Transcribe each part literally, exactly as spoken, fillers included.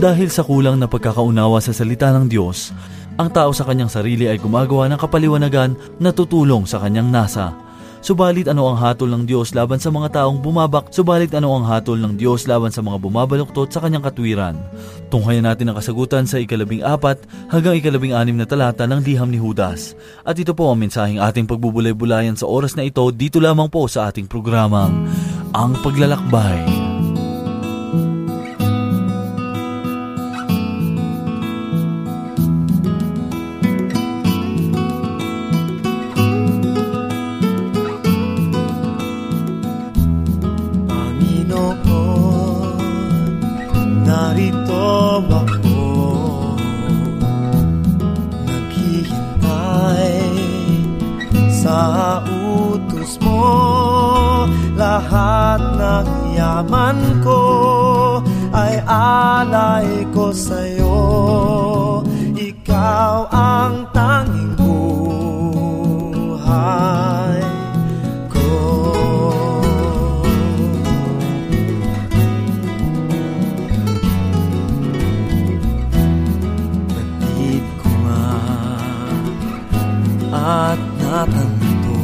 Dahil sa kulang na pagkakaunawa sa salita ng Diyos, ang tao sa kanyang sarili ay gumagawa ng kapaliwanagan na tutulong sa kanyang nasa. Subalit ano ang hatol ng Diyos laban sa mga taong bumabak? Subalit ano ang hatol ng Diyos laban sa mga bumabaluktot sa kanyang katwiran? Tunghayan natin ang kasagutan sa ikalabing apat hanggang ikalabing anim na talata ng Liham ni Judas. At ito po ang mensaheng ating pagbubulay-bulayan sa oras na ito dito lamang po sa ating programang Ang Paglalakbay. Narito ako, naghihintay sa utos mo. Lahat ng yaman ko ay alay ko sa'yo. Ikaw ang tanging buhay ko. At natanto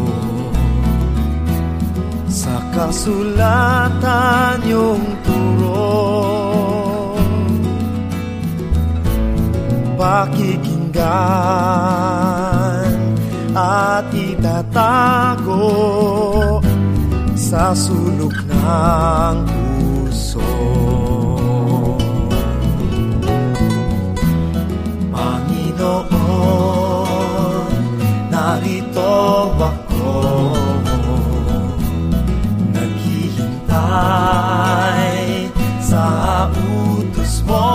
sa kasulatan yung turo, pakikinggan at itatago sa sulok ng puso. Panginoon, narito ako, naghihintay sa utos mo.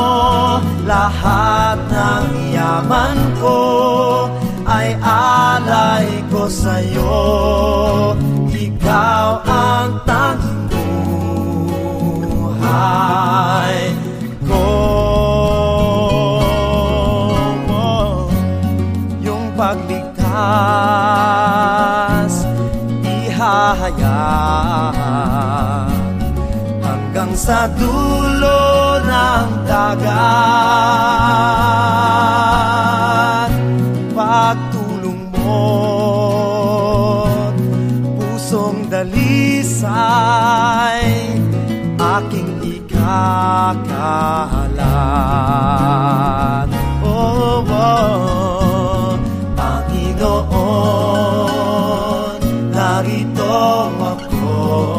Lahat ng yaman ko ay alay ko sa'yo. Ikaw ang tanging buhay ko. Yung pagligtas ihahayag hanggang sa dulo ng dagat. Pagtulong mo't pusong dalisay aking ikakahalan. Oh, oh, Panginoon, narito ako,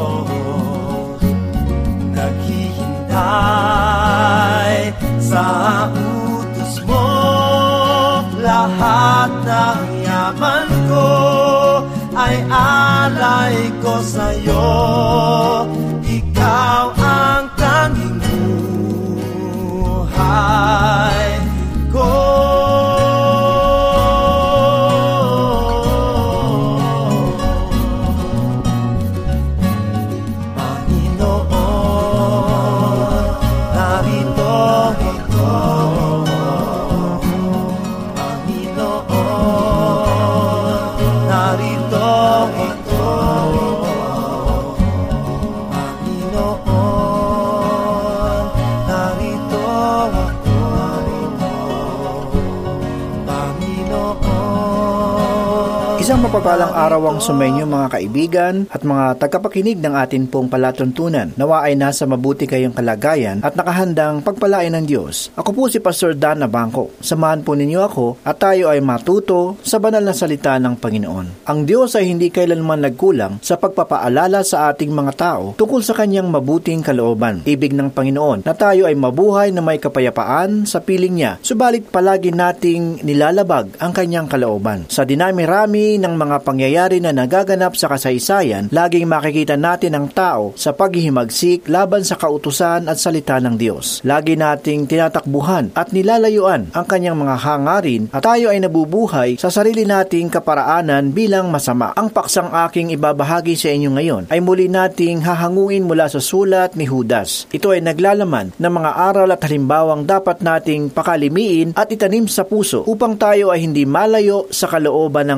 naghihintay sa utos mo. Lahat ng yaman ko ay alay ko sa'yo. Ikaw ang tanging buhay ko. Isang mapagpalang araw ang sumainyo mga kaibigan at mga tagapakinig ng atin pong palatuntunan. Nawa ay nasa mabuti kayong kalagayan at nakahandang pagpalain ng Diyos. Ako po si Pastor Dan Abangco. Samahan po ninyo ako at tayo ay matuto sa banal na salita ng Panginoon. Ang Diyos ay hindi kailanman nagkulang sa pagpapaalala sa ating mga tao tungkol sa kanyang mabuting kalooban. Ibig ng Panginoon na tayo ay mabuhay na may kapayapaan sa piling niya, subalit palagi nating nilalabag ang kanyang kalooban. Sa dinami-rami ng mga pangyayari na nagaganap sa kasaysayan, laging makikita natin ang tao sa paghihimagsik laban sa kautusan at salita ng Diyos. Lagi nating tinatakbuhan at nilalayuan ang kanyang mga hangarin at tayo ay nabubuhay sa sarili nating kaparaanan bilang masama. Ang paksang aking ibabahagi sa inyo ngayon ay muli nating hahanguin mula sa sulat ni Judas. Ito ay naglalaman ng mga aral at halimbawang dapat nating pakalimiin at itanim sa puso upang tayo ay hindi malayo sa kalooban ng Panginoon.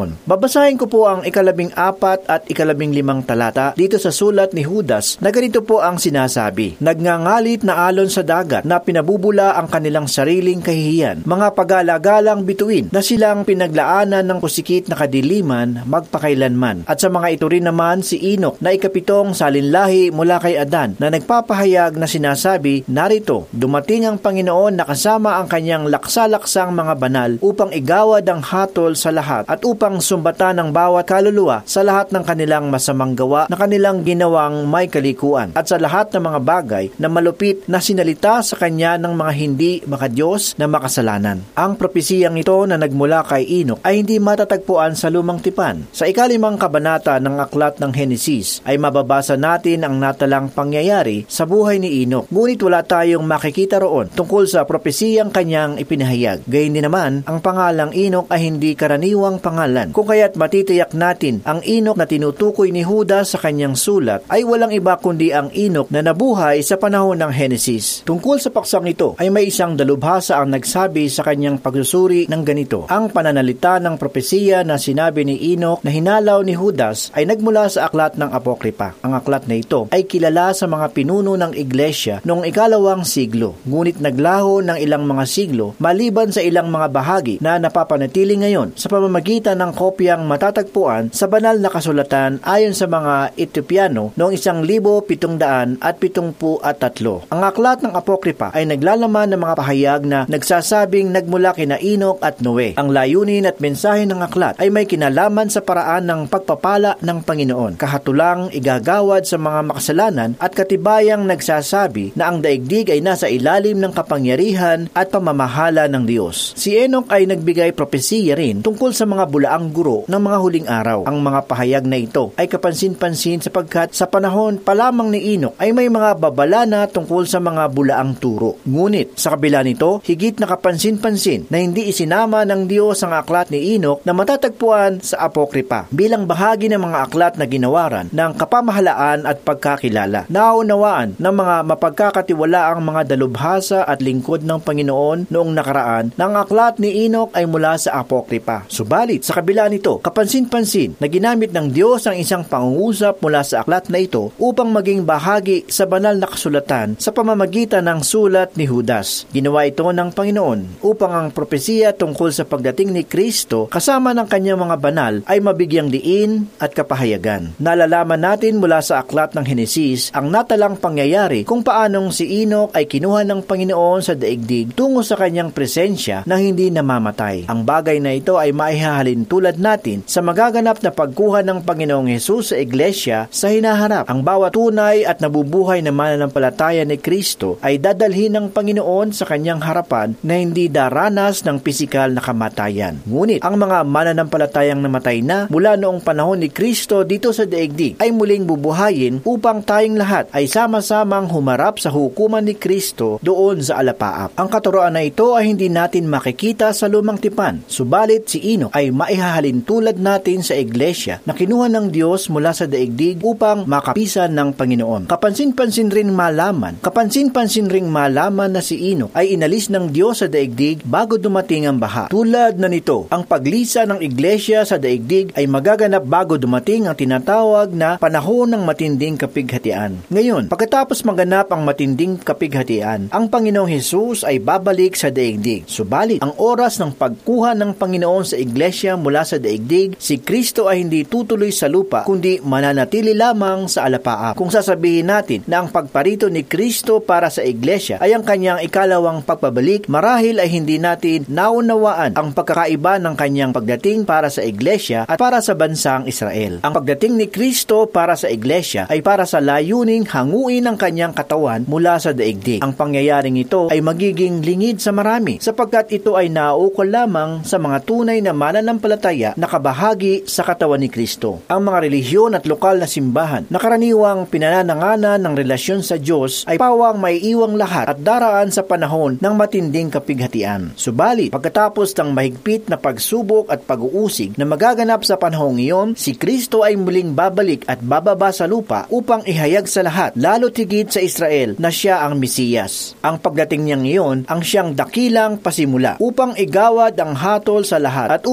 Panginoon. Babasahin ko po ang ikalabing apat at ikalabing limang talata dito sa sulat ni Judas na ganito po ang sinasabi. Nagngangalit na alon sa dagat na pinabubula ang kanilang sariling kahihiyan. Mga pagala-galang bituin na silang pinaglaanan ng pusikit na kadiliman magpakailanman. At sa mga ito rin naman si Enoch na ikapitong salinlahi mula kay Adan na nagpapahayag na sinasabi, narito, dumating ang Panginoon na kasama ang kanyang laksa-laksang mga banal upang igawad ang hatol sa lahat at upang sumbatan ang bawat kaluluwa sa lahat ng kanilang masamang gawa na kanilang ginawang may kalikuan at sa lahat ng mga bagay na malupit na sinalita sa kanya ng mga hindi makadiyos na makasalanan. Ang propesiyang ito na nagmula kay Enoch ay hindi matatagpuan sa lumang tipan. Sa ikalimang kabanata ng aklat ng Henesis ay mababasa natin ang natalang pangyayari sa buhay ni Enoch. Ngunit wala tayong makikita roon tungkol sa propesiyang kanyang ipinahayag. Gayun din naman, ang pangalang Enoch ay hindi karaniwang pangalan. Kung kaya't matitiyak natin ang Enoch na tinutukoy ni Judas sa kanyang sulat ay walang iba kundi ang Enoch na nabuhay sa panahon ng Henesis. Tungkol sa paksang ito ay may isang dalubhasa ang nagsabi sa kanyang pagsusuri ng ganito. Ang pananalita ng propesiya na sinabi ni Enoch na hinalaw ni Judas ay nagmula sa aklat ng Apokripa. Ang aklat na ito ay kilala sa mga pinuno ng iglesia noong ikalawang siglo. Ngunit naglaho ng ilang mga siglo maliban sa ilang mga bahagi na napapanatili ngayon sa pamamagitan ng kopyang matatagpuan sa banal na kasulatan ayon sa mga Ethiopiano noong isang libo pitong daan at pitungpu at tatlo. Ang aklat ng Apokripa ay naglalaman ng mga pahayag na nagsasabing nagmula kina Enoch at Noe. Ang layunin at mensahe ng aklat ay may kinalaman sa paraan ng pagpapala ng Panginoon, kahatulang igagawad sa mga makasalanan at katibayang nagsasabi na ang daigdig ay nasa ilalim ng kapangyarihan at pamamahala ng Diyos. Si Enoch ay nagbigay propesiya rin tungkol sa mga bulaang guro ng mga huling araw. Ang mga pahayag na ito ay kapansin-pansin sapagkat sa panahon pa lamang ni Enoch ay may mga babala na tungkol sa mga bulaang turo. Ngunit sa kabila nito, higit na kapansin-pansin na hindi isinama ng Diyos ang aklat ni Enoch na matatagpuan sa Apokripa bilang bahagi ng mga aklat na ginawaran ng kapamahalaan at pagkakilala. Naunawaan ng mga mapagkakatiwalaang mga dalubhasa at lingkod ng Panginoon noong nakaraan na ang aklat ni Enoch ay mula sa Apokripa. Subalit, sa kabila nito, kapansin-pansin na ginamit ng Diyos ang isang pangungusap mula sa aklat na ito upang maging bahagi sa banal na kasulatan sa pamamagitan ng sulat ni Judas. Ginawa ito ng Panginoon upang ang propesiya tungkol sa pagdating ni Kristo kasama ng kanyang mga banal ay mabigyang diin at kapahayagan. Nalalaman natin mula sa aklat ng Henesis ang natalang pangyayari kung paanong si Enoch ay kinuha ng Panginoon sa daigdig tungo sa kanyang presensya na hindi namamatay. Ang bagay na ito ay maihahalin tulad natin sa magaganap na pagkuha ng Panginoong Hesus sa iglesia sa hinaharap. Ang bawat tunay at nabubuhay na mananampalataya ni Kristo ay dadalhin ng Panginoon sa kanyang harapan na hindi daranas ng pisikal na kamatayan. Ngunit ang mga mananampalatayang namatay na mula noong panahon ni Kristo dito sa daigdig ay muling bubuhayin upang tayong lahat ay sama-samang humarap sa hukuman ni Kristo doon sa alapaap. Ang katuroan na ito ay hindi natin makikita sa lumang tipan. Subalit si Enoch ay maihahalin tulad natin sa iglesia na kinuha ng Diyos mula sa daigdig upang makapisan ng Panginoon. Kapansin-pansin rin malaman, kapansin-pansin ring malaman na si Enoch ay inalis ng Diyos sa daigdig bago dumating ang baha. Tulad na nito, ang paglisa ng iglesia sa daigdig ay magaganap bago dumating ang tinatawag na panahon ng matinding kapighatian. Ngayon, pagkatapos maganap ang matinding kapighatian, ang Panginoong Hesus ay babalik sa daigdig. Subalit, ang oras ng pagkuha ng Panginoon sa iglesia mula sa daigdig, si Kristo ay hindi tutuloy sa lupa, kundi mananatili lamang sa alapaap. Kung sasabihin natin na ang pagparito ni Kristo para sa iglesia ay ang kanyang ikalawang pagpabalik, marahil ay hindi natin naunawaan ang pagkakaiba ng kanyang pagdating para sa iglesia at para sa bansang Israel. Ang pagdating ni Kristo para sa iglesia ay para sa layuning hanguin ang kanyang katawan mula sa daigdig. Ang pangyayaring ito ay magiging lingid sa marami sapagkat ito ay nauukol lamang sa mga tunay na mananampalataya na kabahagi sa katawan ni Kristo. Ang mga relihiyon at lokal na simbahan na karaniwang pinanananganan ng relasyon sa Diyos ay pawang maiiwang lahat at daraan sa panahon ng matinding kapighatian. Subalit, pagkatapos ng mahigpit na pagsubok at pag-uusig na magaganap sa panahong iyon, si Kristo ay muling babalik at bababa sa lupa upang ihayag sa lahat, lalo tigit sa Israel, na siya ang Mesiyas. Ang pagdating niyang iyon ang siyang dakilang pasimula upang igawad ang hatol sa lahat at upang sumbahin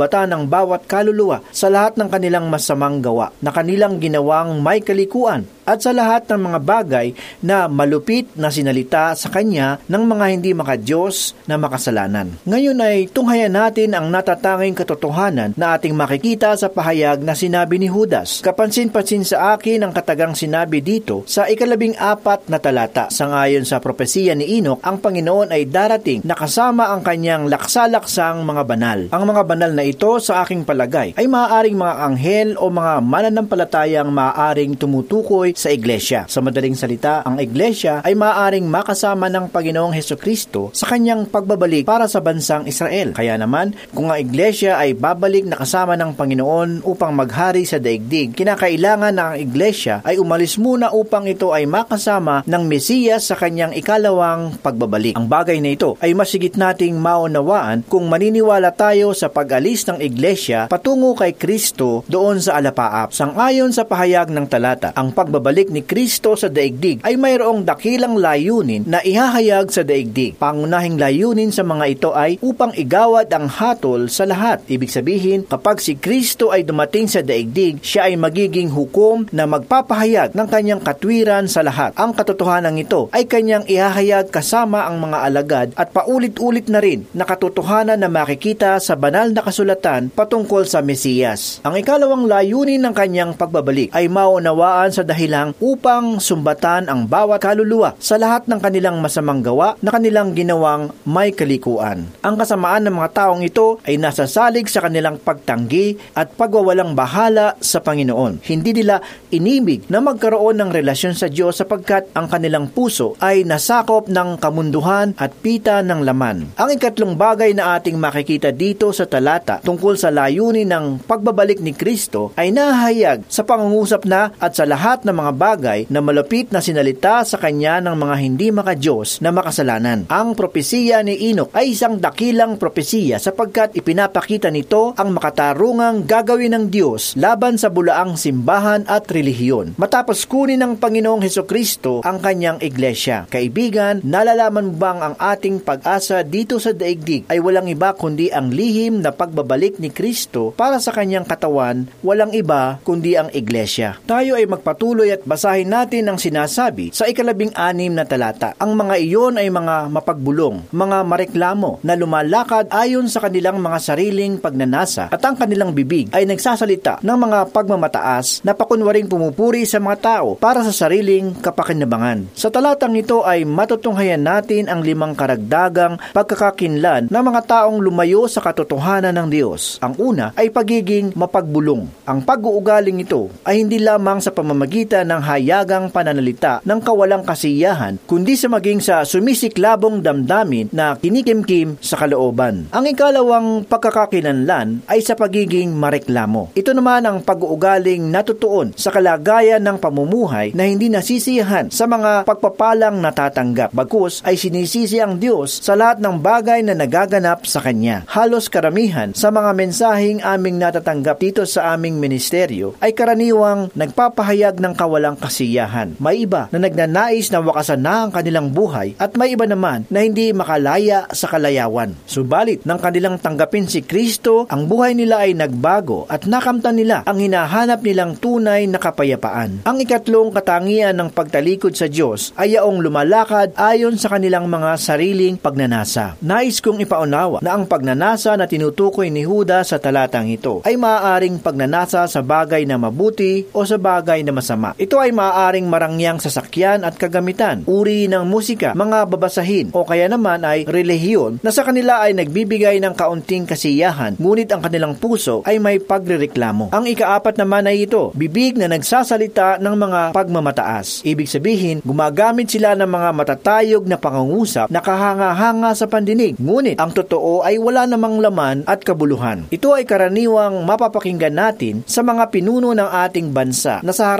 sumbatan ang bawat kaluluwa sa lahat ng kanilang masamang gawa na kanilang ginawang may kalikuan at sa lahat ng mga bagay na malupit na sinalita sa Kanya ng mga hindi makadiyos na makasalanan. Ngayon ay tunghayan natin ang natatanging katotohanan na ating makikita sa pahayag na sinabi ni Judas. Kapansin-pansin sa akin ang katagang sinabi dito sa ikalabing apat na talata. Sangayon sa propesiya ni Enoch, ang Panginoon ay darating na kasama ang Kanyang laksa-laksang mga banal. Ang mga banal na ito sa aking palagay ay maaaring mga anghel o mga mananampalatayang maaaring tumutukoy sa iglesia. Sa madaling salita, ang iglesia ay maaaring makasama ng Panginoong Hesukristo sa Kanyang pagbabalik para sa bansang Israel. Kaya naman, kung ang iglesia ay babalik na kasama ng Panginoon upang maghari sa daigdig, kinakailangan na ang iglesia ay umalis muna upang ito ay makasama ng Mesiyas sa Kanyang ikalawang pagbabalik. Ang bagay na ito ay masigit nating maunawaan kung maniniwala tayo sa pag-alis ng iglesia patungo kay Kristo doon sa alapaap. Sangayon sa pahayag ng talata, ang pagbabalik balik ni Kristo sa daigdig ay mayroong dakilang layunin na ihahayag sa daigdig. Pangunahing layunin sa mga ito ay upang igawad ang hatol sa lahat. Ibig sabihin, kapag si Kristo ay dumating sa daigdig, siya ay magiging hukom na magpapahayag ng Kanyang katwiran sa lahat. Ang katotohanan ito ay Kanyang ihahayag kasama ang mga alagad at paulit-ulit na rin na katotohanan na makikita sa banal na kasulatan patungkol sa Mesiyas. Ang ikalawang layunin ng Kanyang pagbabalik ay maunawaan sa dahilan upang sumbatan ang bawat kaluluwa sa lahat ng kanilang masamang gawa na kanilang ginawang may kalikuan. Ang kasamaan ng mga taong ito ay nasasalig sa kanilang pagtanggi at pagwawalang bahala sa Panginoon. Hindi nila inibig na magkaroon ng relasyon sa Diyos sapagkat ang kanilang puso ay nasakop ng kamunduhan at pita ng laman. Ang ikatlong bagay na ating makikita dito sa talata tungkol sa layunin ng pagbabalik ni Kristo ay nahayag sa pangungusap na at sa lahat ng mga bagay na malapit na sinalita sa Kanya ng mga hindi makadiyos na makasalanan. Ang propesiya ni Enoch ay isang dakilang propesiya sapagkat ipinapakita nito ang makatarungang gagawin ng Diyos laban sa bulaang simbahan at relihiyon. Matapos kunin ng Panginoong Hesukristo ang Kanyang iglesia. Kaibigan, nalalaman mo bang ang ating pag-asa dito sa daigdig ay walang iba kundi ang lihim na pagbabalik ni Kristo para sa Kanyang katawan, walang iba kundi ang iglesia. Tayo ay magpatuloy at basahin natin ang sinasabi sa ikalabing anim na talata. Ang mga iyon ay mga mapagbulong, mga mareklamo na lumalakad ayon sa kanilang mga sariling pagnanasa at ang kanilang bibig ay nagsasalita ng mga pagmamataas na pakunwaring pumupuri sa mga tao para sa sariling kapakinabangan. Sa talatang ito ay matutunghayan natin ang limang karagdagang pagkakakinlan ng mga taong lumayo sa katotohanan ng Diyos. Ang una ay pagiging mapagbulong. Ang pag-uugaling ito ay hindi lamang sa pamamagitan ng hayagang pananalita ng kawalang kasiyahan, kundi sa maging sa sumisiklabong damdamin na kinikimkim sa kalooban. Ang ikalawang pagkakakinlanlan ay sa pagiging mareklamo. Ito naman ang pag-uugaling natutuon sa kalagayan ng pamumuhay na hindi nasisiyahan sa mga pagpapalang natatanggap. Bagkus ay sinisisi ang Diyos sa lahat ng bagay na nagaganap sa Kanya. Halos karamihan sa mga mensaheng aming natatanggap dito sa aming ministeryo ay karaniwang nagpapahayag ng kawalang kasiyahan. May iba na nagnanais na wakasan na ang kanilang buhay at may iba naman na hindi makalaya sa kalayawan. Subalit, nang kanilang tanggapin si Kristo, ang buhay nila ay nagbago at nakamtan nila ang hinahanap nilang tunay na kapayapaan. Ang ikatlong katangian ng pagtalikod sa Diyos ay yaong lumalakad ayon sa kanilang mga sariling pagnanasa. Nais kong ipaunawa na ang pagnanasa na tinutukoy ni Judas sa talatang ito ay maaaring pagnanasa sa bagay na mabuti o sa bagay na masama. Ito ay maaaring marangyang sasakyan at kagamitan, uri ng musika, mga babasahin, o kaya naman ay relihiyon na sa kanila ay nagbibigay ng kaunting kasiyahan, ngunit ang kanilang puso ay may pagrereklamo. Ang ikaapat naman ay ito, bibig na nagsasalita ng mga pagmamataas. Ibig sabihin, gumagamit sila ng mga matatayog na pangungusap na kahanga-hanga sa pandinig, ngunit ang totoo ay wala namang laman at kabuluhan. Ito ay karaniwang mapapakinggan natin sa mga pinuno ng ating bansa na sa harap ng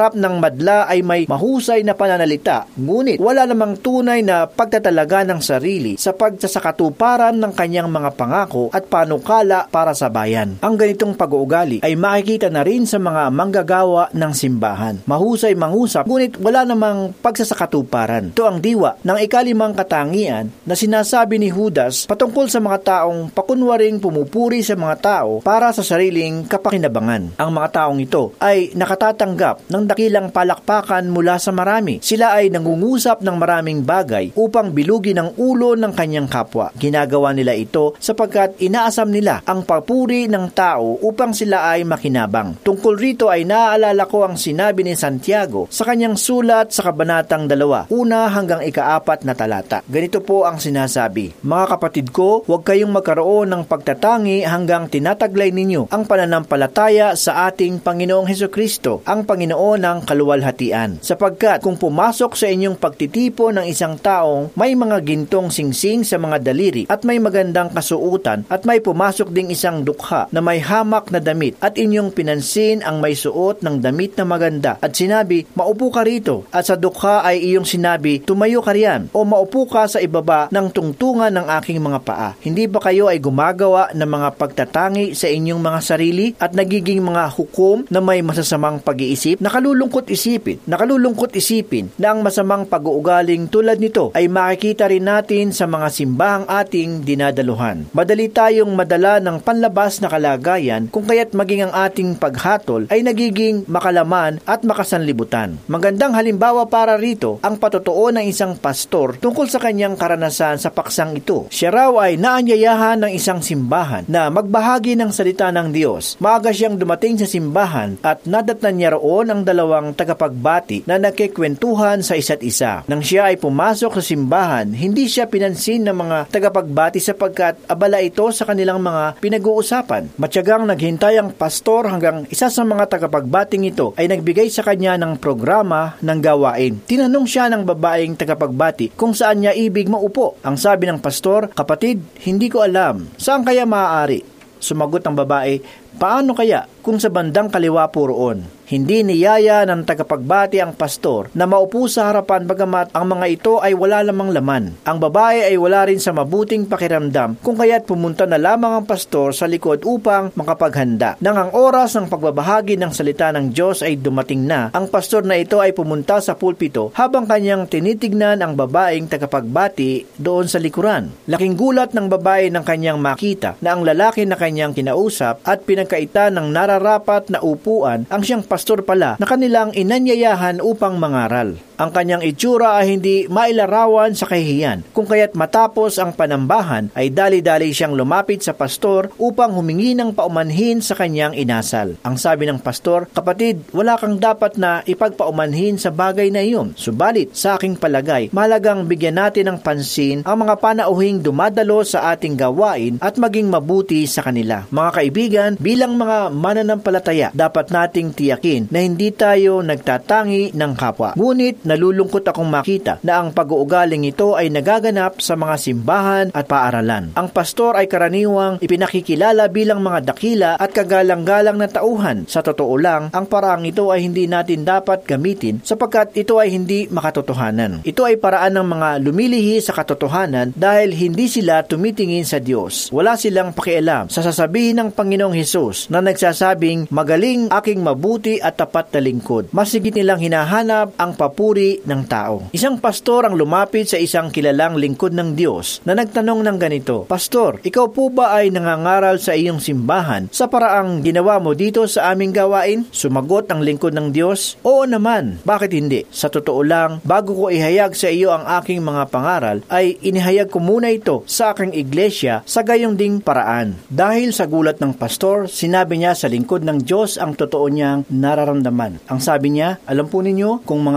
madla ay may mahusay na pananalita, ngunit wala namang tunay na pagtatalaga ng sarili sa pagsasakatuparan ng kanyang mga pangako at panukala para sa bayan. Ang ganitong pag-uugali ay makikita na rin sa mga manggagawa ng simbahan. Mahusay mangusap, ngunit wala namang pagsasakatuparan. Ito ang diwa ng ikalimang katangian na sinasabi ni Judas patungkol sa mga taong pakunwaring pumupuri sa mga tao para sa sariling kapakinabangan. Ang mga taong ito ay nakatatanggap ng dakilang palakpakan mula sa marami. Sila ay nangungusap ng maraming bagay upang bilugin ang ulo ng kanyang kapwa. Ginagawa nila ito sapagkat inaasam nila ang papuri ng tao upang sila ay makinabang. Tungkol rito ay naaalala ko ang sinabi ni Santiago sa kanyang sulat sa kabanatang dalawa, una hanggang ikaapat na talata. Ganito po ang sinasabi: Mga kapatid ko, huwag kayong magkaroon ng pagtatangi hanggang tinataglay ninyo ang pananampalataya sa ating Panginoong Hesukristo, ang Panginoon ng kaluwalhatian. Sapagkat kung pumasok sa inyong pagtitipo ng isang taong may mga gintong singsing sa mga daliri at may magandang kasuutan at may pumasok ding isang dukha na may hamak na damit at inyong pinansin ang may suot ng damit na maganda at sinabi, maupo ka rito, at sa dukha ay iyong sinabi, tumayo ka riyan o maupo ka sa ibaba ng tungtungan ng aking mga paa. Hindi ba kayo ay gumagawa ng mga pagtatangi sa inyong mga sarili at nagiging mga hukom na may masasamang pag-iisip? Nakalulungkot isipin, nakalulungkot isipin na ang masamang pag-uugaling tulad nito ay makikita rin natin sa mga simbahang ating dinadaluhan. Madali tayong madala ng panlabas na kalagayan kung kaya't maging ang ating paghatol ay nagiging makalaman at makasanlibutan. Magandang halimbawa para rito ang patotoo ng isang pastor tungkol sa kanyang karanasan sa paksang ito. Siya raw ay naanyayahan ng isang simbahan na magbahagi ng salita ng Diyos. Maaga siyang dumating sa simbahan at nadatnan niya roon ang dalawang tagapagbati na nakikwentuhan sa isa't isa. Nang siya ay pumasok sa simbahan, hindi siya pinansin ng mga tagapagbati sapagkat abala ito sa kanilang mga pinag-uusapan. Matyagang naghintay ang pastor hanggang isa sa mga tagapagbating ito ay nagbigay sa kanya ng programa ng gawain. Tinanong siya ng babaeng tagapagbati kung saan niya ibig maupo. Ang sabi ng pastor, kapatid, hindi ko alam. Saan kaya maaari? Sumagot ang babae, paano kaya kung sa bandang kaliwa po roon? Hindi niyaya ng tagapagbati ang pastor na maupo sa harapan bagamat ang mga ito ay wala lamang laman. Ang babae ay wala rin sa mabuting pakiramdam kung kaya't pumunta na lamang ang pastor sa likod upang makapaghanda. Nang ang oras ng pagbabahagi ng salita ng Diyos ay dumating na, ang pastor na ito ay pumunta sa pulpito habang kanyang tinitignan ang babaeng tagapagbati doon sa likuran. Laking gulat ng babae nang kanyang makita na ang lalaki na kanyang kinausap at pinagkaitan ng nararapat na upuan ang siyang pastor pala na kanilang inanyayahan upang mangaral. Ang kanyang itsura ay hindi mailarawan sa kahihiyan, kung kaya't matapos ang panambahan ay dali-dali siyang lumapit sa pastor upang humingi ng paumanhin sa kanyang inasal. Ang sabi ng pastor, kapatid, wala kang dapat na ipagpaumanhin sa bagay na iyon. Subalit, sa aking palagay, mahalagang bigyan natin ng pansin ang mga panauhing dumadalo sa ating gawain at maging mabuti sa kanila. Mga kaibigan, bilang mga mananampalataya, dapat nating tiyakin na hindi tayo nagtatangi ng kapwa. Ngunit nalulungkot akong makita na ang pag-uugaling ito ay nagaganap sa mga simbahan at paaralan. Ang pastor ay karaniwang ipinakikilala bilang mga dakila at kagalang-galang na tauhan. Sa totoo lang, ang paraang ito ay hindi natin dapat gamitin sapagkat ito ay hindi makatotohanan. Ito ay paraan ng mga lumilihi sa katotohanan dahil hindi sila tumitingin sa Diyos. Wala silang pakialam sa sasabihin ng Panginoong Hesus na nagsasabing, magaling aking mabuti at tapat na lingkod. Masigit nilang hinahanap ang papuri ng tao. Isang pastor ang lumapit sa isang kilalang lingkod ng Diyos na nagtanong ng ganito, Pastor, ikaw po ba ay nangangaral sa iyong simbahan sa paraang ginawa mo dito sa aming gawain? Sumagot ang lingkod ng Diyos, Oo naman, bakit hindi? Sa totoo lang, bago ko ihayag sa iyo ang aking mga pangaral, ay inihayag ko muna ito sa aking iglesia sa gayong ding paraan. Dahil sa gulat ng pastor, sinabi niya sa lingkod ng Diyos ang totoo niyang nararamdaman. Ang sabi niya, alam po ninyo, kung mangangaral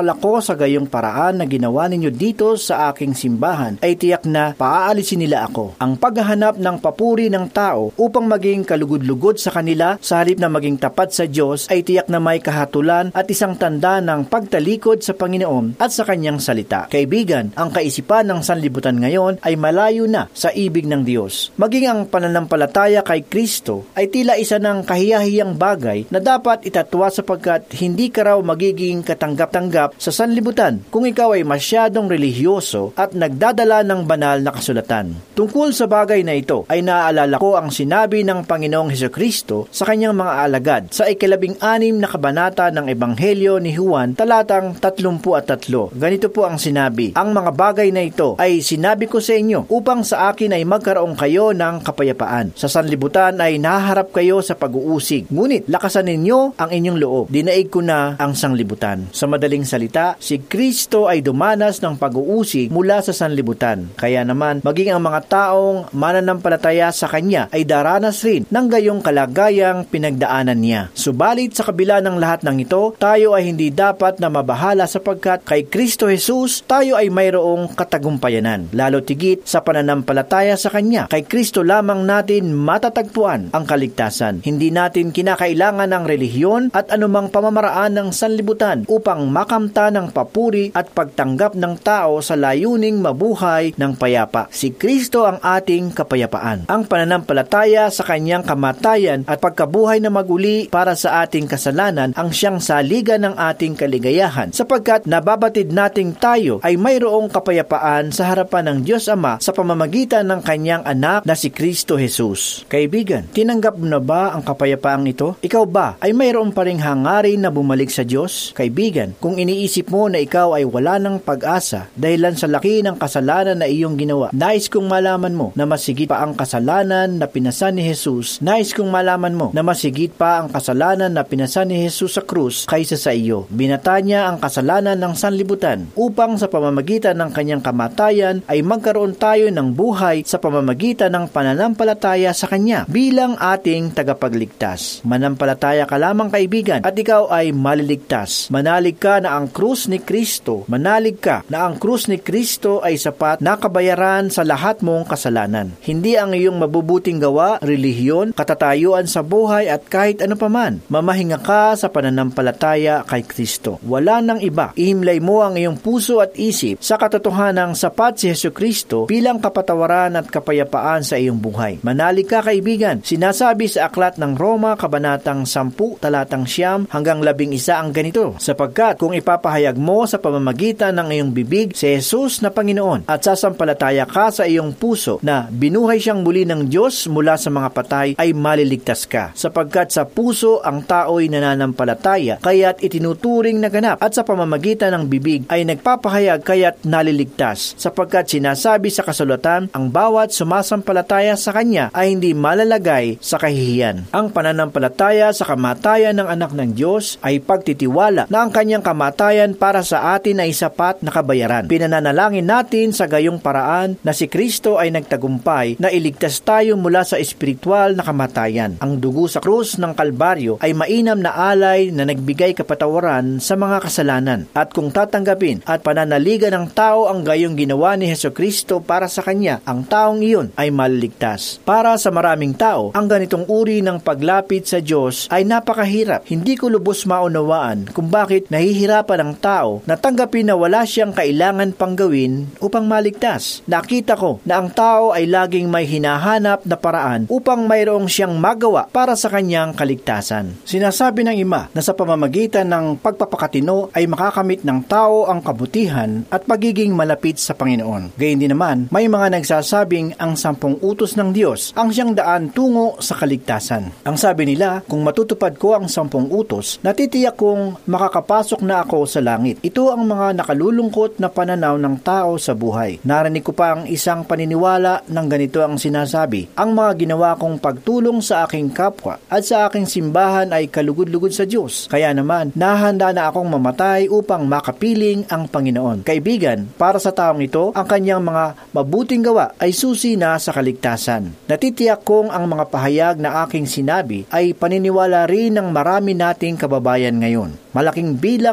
naalala ko sa gayong paraan na ginawa ninyo dito sa aking simbahan, ay tiyak na paaalisin nila ako. Ang paghahanap ng papuri ng tao upang maging kalugod-lugod sa kanila sa halip na maging tapat sa Diyos ay tiyak na may kahatulan at isang tanda ng pagtalikod sa Panginoon at sa kanyang salita. Kaibigan, ang kaisipan ng sanlibutan ngayon ay malayo na sa ibig ng Diyos. Maging ang pananampalataya kay Kristo ay tila isa ng kahiyahiyang bagay na dapat itatwa sapagkat hindi ka raw magiging katanggap-tanggap sa sanlibutan kung ikaw ay masyadong relihiyoso at nagdadala ng banal na kasulatan. Tungkol sa bagay na ito ay naaalala ko ang sinabi ng Panginoong Hesukristo sa kanyang mga alagad sa ikalabing-anim na kabanata ng Ebanghelyo ni Juan talatang tatlumpu at tatlo. Ganito po ang sinabi, ang mga bagay na ito ay sinabi ko sa inyo upang sa akin ay magkaroon kayo ng kapayapaan. Sa sanlibutan ay nahaharap kayo sa pag-uusig, ngunit lakasan ninyo ang inyong loob. Dinaig ko na ang sanglibutan. Sa madaling salita, si Kristo ay dumanas ng pag-uusig mula sa sanlibutan. Kaya naman, maging ang mga taong mananampalataya sa Kanya ay daranas rin ng gayong kalagayang pinagdaanan niya. Subalit sa kabila ng lahat ng ito, tayo ay hindi dapat na mabahala sapagkat kay Kristo Jesus, tayo ay mayroong katagumpayanan. Lalo tigit sa pananampalataya sa Kanya, kay Kristo lamang natin matatagpuan ang kaligtasan. Hindi natin kinakailangan ng relihiyon at anumang pamamaraan ng sanlibutan upang makamta ng papuri at pagtanggap ng tao sa layuning mabuhay ng payapa. Si Kristo ang ating kapayapaan. Ang pananampalataya sa Kanyang kamatayan at pagkabuhay na maguli para sa ating kasalanan ang siyang saligan ng ating kaligayahan sapagkat nababatid nating tayo ay mayroong kapayapaan sa harapan ng Diyos Ama sa pamamagitan ng Kanyang anak na si Kristo Jesus. Kaibigan, tinanggap mo na ba ang kapayapaang ito? Ikaw ba ay mayroon pa ring hangarin na bumalik sa Diyos? Kaibigan, kung iniisip mo na ikaw ay wala ng pag-asa dahilan sa laki ng kasalanan na iyong ginawa, nais kong malaman mo na masigit pa ang kasalanan na pinasan ni Jesus. Nais kong malaman mo na masigit pa ang kasalanan na pinasan ni Jesus sa krus kaysa sa iyo. Binata niya ang kasalanan ng sanlibutan upang sa pamamagitan ng Kanyang kamatayan ay magkaroon tayo ng buhay sa pamamagitan ng pananampalataya sa Kanya bilang ating tagapagligtas. Manampalataya ka lamang, kaibigan, at ikaw ay maliligtas. Manalig ka na ang krus ni Kristo, manalig ka na ang krus ni Kristo ay sapat na kabayaran sa lahat mong kasalanan. Hindi ang iyong mabubuting gawa, relihiyon, katatayuan sa buhay at kahit ano paman. Mamahinga ka sa pananampalataya kay Kristo. Wala nang iba. Ihimlay mo ang iyong puso at isip sa katotohanang sapat si Hesukristo bilang kapatawaran at kapayapaan sa iyong buhay. Manalig ka, kaibigan. Sinasabi sa aklat ng Roma, kabanatang sampu, talatang siyam hanggang labing isa ang ganito, sapagkat kung ipapahayag mo sa pamamagitan ng iyong bibig si Jesus na Panginoon at sasampalataya ka sa iyong puso na binuhay siyang muli ng Diyos mula sa mga patay, ay maliligtas ka. Sapagkat sa puso ang tao'y nananampalataya, kaya't itinuturing na ganap, at sa pamamagitan ng bibig ay nagpapahayag, kaya't naliligtas. Sapagkat sinasabi sa kasulatan, ang bawat sumasampalataya sa Kanya ay hindi malalagay sa kahihiyan. Ang pananampalataya sa kamatayan ng anak ng Diyos ay pagtitiwala na ang Kanyang kamatayan para sa atin ay sapat na kabayaran. Pinananalangin natin sa gayong paraan na si Kristo ay nagtagumpay na iligtas tayo mula sa espiritual na kamatayan. Ang dugo sa krus ng Kalbaryo ay mainam na alay na nagbigay kapatawaran sa mga kasalanan. At kung tatanggapin at pananaligan ng tao ang gayong ginawa ni Hesukristo para sa kanya, ang taong iyon ay maliligtas. Para sa maraming tao, ang ganitong uri ng paglapit sa Diyos ay napakahirap. Hindi ko lubos maunawaan kung bakit nahihirapan ang tao na tanggapin na wala siyang kailangan pang gawin upang maligtas. Nakita ko na ang tao ay laging may hinahanap na paraan upang mayroong siyang magawa para sa kanyang kaligtasan. Sinasabi ng ima na sa pamamagitan ng pagpapakatino ay makakamit ng tao ang kabutihan at pagiging malapit sa Panginoon. Gayun din naman, may mga nagsasabing ang sampung utos ng Diyos ang siyang daan tungo sa kaligtasan. Ang sabi nila, kung matutupad ko ang sampung utos, natitiyak kong makakapasok na ako sa langit. Ito ang mga nakalulungkot na pananaw ng tao sa buhay. Narinig ko pa ang isang paniniwala ng ganito ang sinasabi, ang mga ginawa kong pagtulong sa aking kapwa at sa aking simbahan ay kalugod-lugod sa Diyos. Kaya naman, nahanda na akong mamatay upang makapiling ang Panginoon. Kaibigan, para sa taong ito, ang kanyang mga mabuting gawa ay susi na sa kaligtasan. Natitiyak kong ang mga pahayag na aking sinabi ay paniniwala rin ng marami nating kababayan ngayon. Malaking bilang ng ating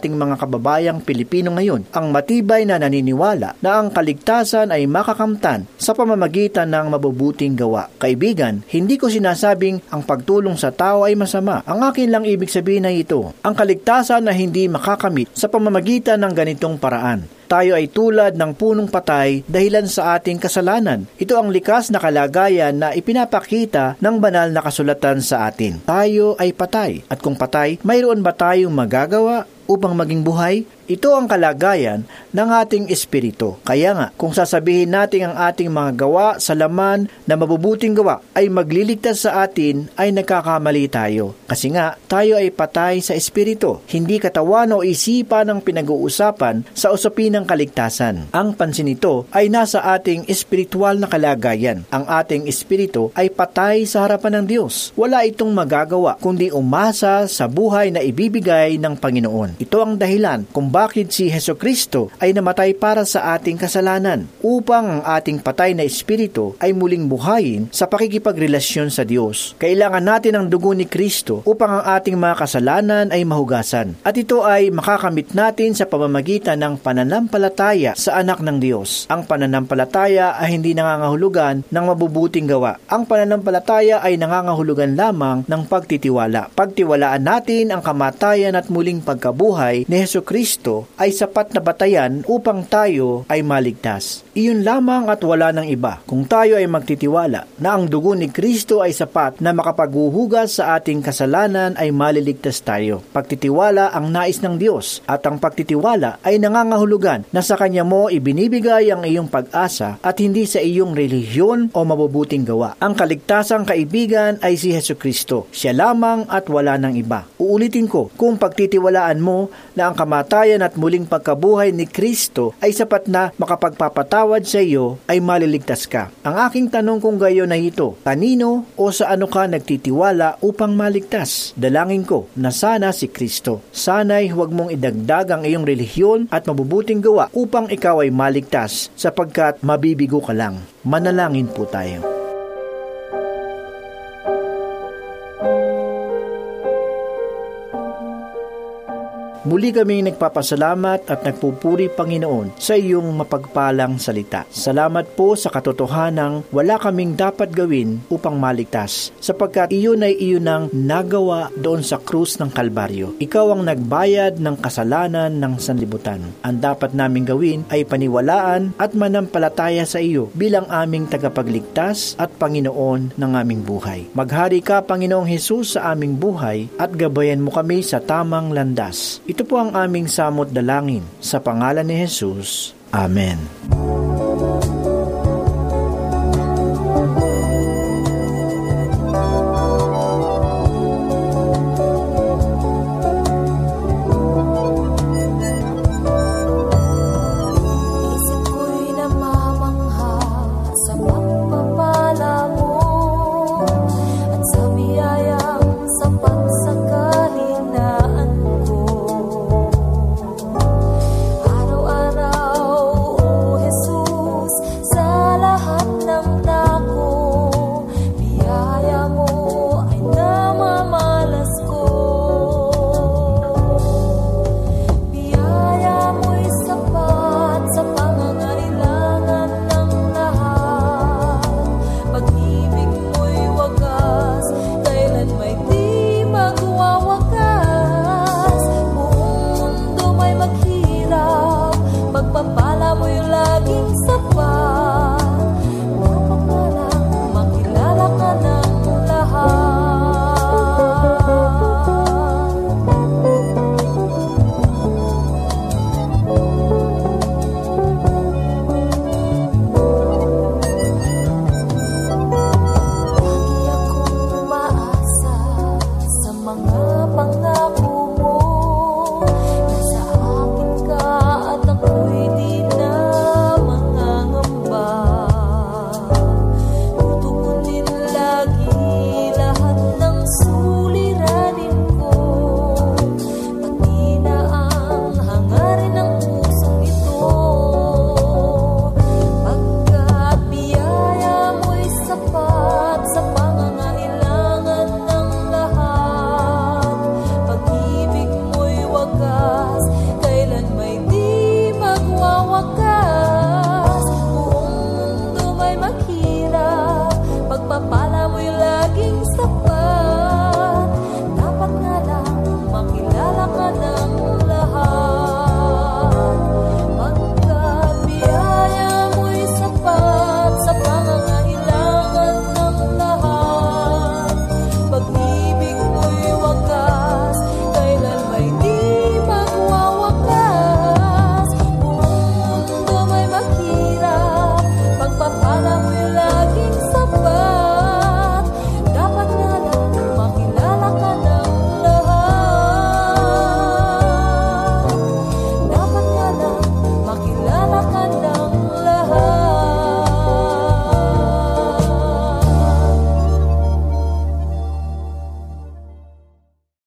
ating mga kababayang Pilipino ngayon ang matibay na naniniwala na ang kaligtasan ay makakamtan sa pamamagitan ng mabubuting gawa. Kaibigan, hindi ko sinasabing ang pagtulong sa tao ay masama. Ang akin lang ibig sabihin ay ito, ang kaligtasan na hindi makakamit sa pamamagitan ng ganitong paraan. Tayo ay tulad ng punong patay dahilan sa ating kasalanan. Ito ang likas na kalagayan na ipinapakita ng banal na kasulatan sa atin. Tayo ay patay. At kung patay, mayroon ba tayong magagawa upang maging buhay? Ito ang kalagayan ng ating espiritu. Kaya nga, kung sasabihin natin ang ating mga gawa sa laman na mabubuting gawa ay magliligtas sa atin, ay nagkakamali tayo. Kasi nga, tayo ay patay sa espiritu. Hindi katawan o isipan ang pinag-uusapan sa usapin ng kaligtasan. Ang pansin nito ay nasa ating espiritual na kalagayan. Ang ating espiritu ay patay sa harapan ng Diyos. Wala itong magagawa kundi umasa sa buhay na ibibigay ng Panginoon. Ito ang dahilan kung bakit si Hesukristo ay namatay para sa ating kasalanan, upang ang ating patay na espiritu ay muling buhayin sa pakikipagrelasyon sa Diyos. Kailangan natin ang dugo ni Kristo upang ang ating mga kasalanan ay mahugasan. At ito ay makakamit natin sa pamamagitan ng pananampalataya sa anak ng Diyos. Ang pananampalataya ay hindi nangangahulugan ng mabubuting gawa. Ang pananampalataya ay nangangahulugan lamang ng pagtitiwala. Pagtiwalaan natin ang kamatayan at muling pagkabuhay ni Hesukristo ay sapat na batayan upang tayo ay maligtas. Iyon lamang at wala ng iba. Kung tayo ay magtitiwala na ang dugo ni Kristo ay sapat na makapaghuhugas sa ating kasalanan, ay maliligtas tayo. Pagtitiwala ang nais ng Diyos, at ang pagtitiwala ay nangangahulugan na sa Kanya mo ibinibigay ang iyong pag-asa at hindi sa iyong relihiyon o mabubuting gawa. Ang kaligtasang kaibigan ay si Hesukristo. Siya lamang at wala ng iba. Uulitin ko, kung pagtitiwalaan mo na ang kamatayan at muling pagkabuhay ni Kristo ay sapat na makapagpapatawad sa iyo, ay maliligtas ka. Ang aking tanong kung gayon ay ito, kanino o sa ano ka nagtitiwala upang maligtas? Dalangin ko na sana si Kristo. Sana'y huwag mong idagdag ang iyong relihiyon at mabubuting gawa upang ikaw ay maligtas, sapagkat mabibigo ka lang. Manalangin po tayo. Muli kaming nagpapasalamat at nagpupuri, Panginoon, sa iyong mapagpalang salita. Salamat po sa katotohanang wala kaming dapat gawin upang maligtas, sapagkat iyon ay iyon ang nagawa doon sa krus ng Kalbaryo. Ikaw ang nagbayad ng kasalanan ng sanlibutan. Ang dapat naming gawin ay paniwalaan at manampalataya sa iyo bilang aming tagapagligtas at Panginoon ng aming buhay. Maghari ka, Panginoong Hesus, sa aming buhay at gabayan mo kami sa tamang landas. Ito po ang aming samot dalangin sa pangalan ni Jesus. Amen.